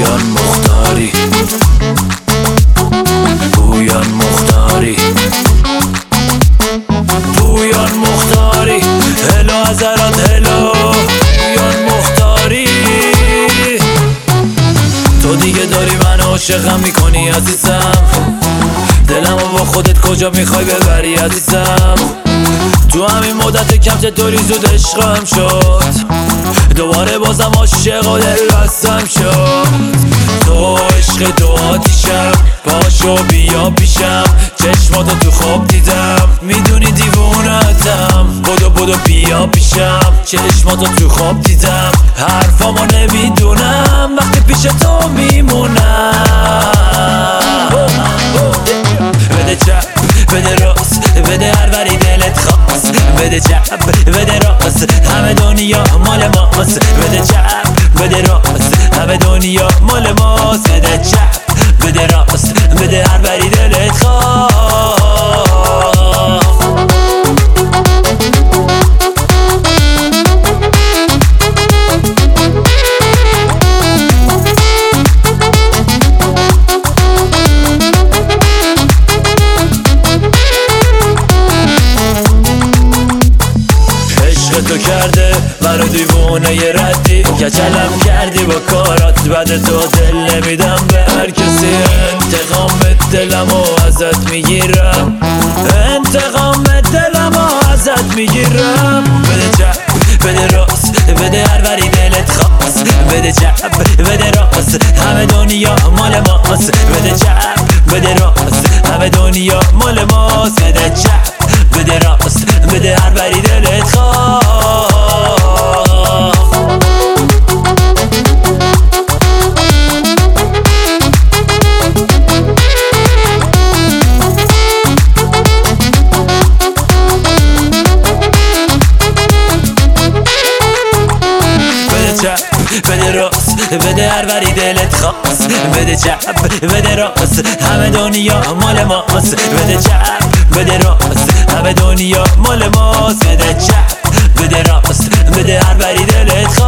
پویان مختاری، پویان مختاری، پویان مختاری، هلو حضرات هلو پویان مختاری. تو دیگه داری من عاشقم میکنی عزیزم، دلمو با خودت کجا میخوای ببری عزیزم. تو همین مدت کم چطوری زود عشقم شد، دوباره بازم عاشق و دل بستم شد. تو عشق تو آتیشم، پاشو بیا پیشم، چشماتو تو خواب دیدم، میدونی دیوونتم. بدو بیا پیشم، چشماتو تو خواب دیدم، حرفامو نمیدونم وقتی پیش تو میمونم. بده چپ بده راست، بده هر وری دلت خواست، بده چپ بده راست، همه دنیا مال ماست. بده چپ بده راست، همه دنیا مال ماست. بده چپ بده راست، بده هر وری دلت خواست. تو کرده منو دیوونه یه ردی، کچلم کردی با کارات، بعد تو دل نمیدم به هر کسی. انتقام دلمو ازت میگیرم، انتقام دلمو ازت میگیرم. بده چپ بده راست، بده هر وری دلت خواست، بده چپ بده راست، همه دنیا مال ماست. بده چپ بده راست، همه دنیا مال ماست. بده چپ بده راست، بده هر وری دلت خواست. بده راست، بده هر وری دلت خواست، بده چپ بده راست، همه دنیا مال ماست. بده چپ بده راست، همه دنیا مال ماست. بده چپ بده راست، بده هر وری دلت خواست.